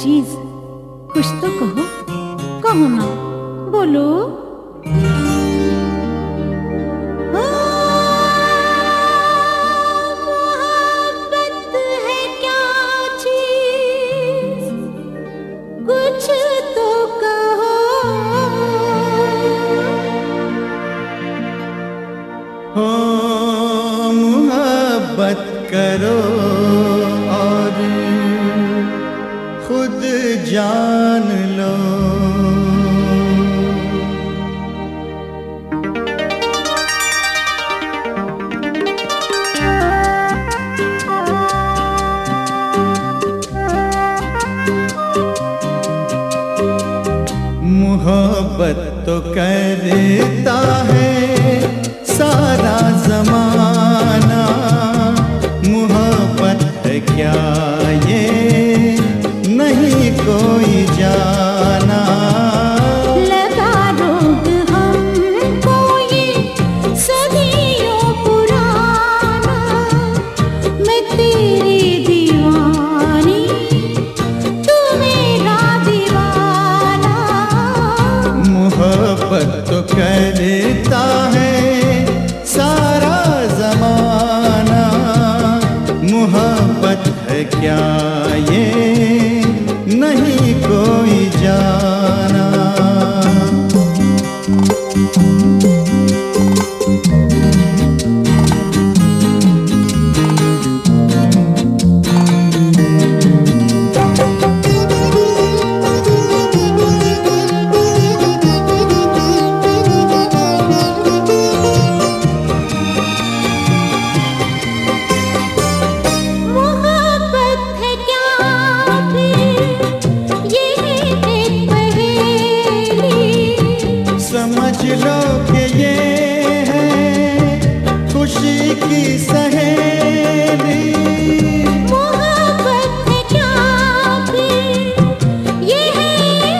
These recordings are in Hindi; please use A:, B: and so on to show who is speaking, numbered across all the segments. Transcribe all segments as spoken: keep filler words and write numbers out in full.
A: चीज कुछ तो कहो, कहो ना, बोलो। मोहब्बत है क्या चीज, कुछ तो कहो।
B: हो मोहब्बत करो और खुद जान लो। मोहब्बत तो करता है सारा जमाना, मोहब्बत है क्या ये नहीं कोई जाना।
A: लगा रोग हमको ये सदियों पुराना, मैं तेरी दीवानी तू मेरा दीवाना।
B: मोहब्बत तो करता है सारा जमाना, मोहब्बत है क्या ये नहीं कोई जाना। समझ लो कि ये है खुशी की सहेली।
A: मोहब्बत है क्या फिर ये है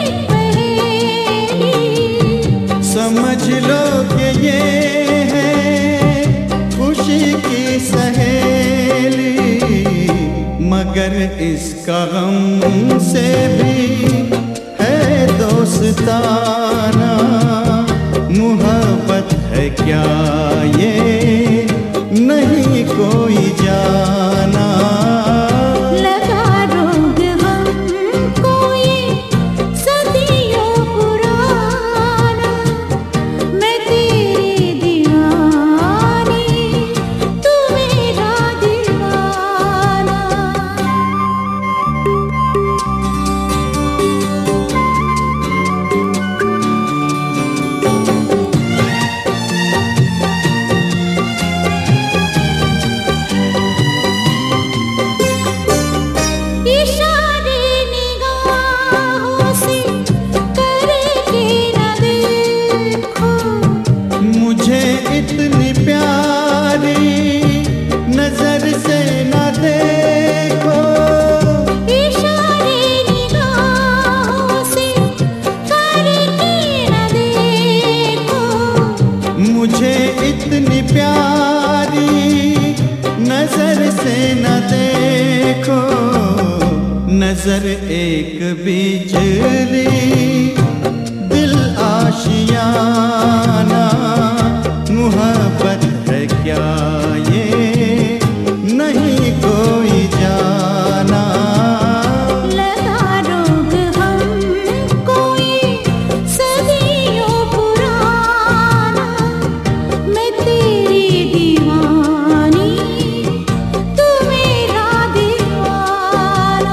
A: पहेली।
B: समझ लो कि ये है खुशी की सहेली, मगर इसका गम से भी है दोस्ताना। मोहब्बत है क्या ये नहीं कोई जाना।
A: लगा रोग हमको ये सदियों पुराना, मैं तेरी दीवानी तू मेरा दीवाना। इशारे निगाहों से करके न देखो,
B: मुझे इतनी प्यारी नजर से न देखो।
A: इशारे निगाहों से करके न देखो,
B: मुझे इतनी प्यारी नजर से न देखो। नजर एक बिजली दिल आशियाना, मोहब्बत है क्या ये नहीं कोई जाना।
A: लगा रोग हमको ये सदियों पुराना, मैं तेरी दीवानी तू मेरा दीवाना।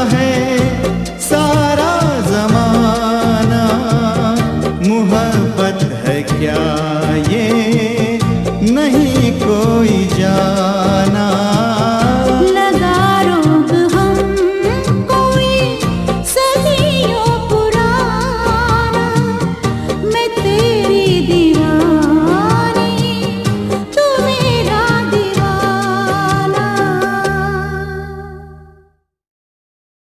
B: है सारा जमाना, मोहब्बत है क्या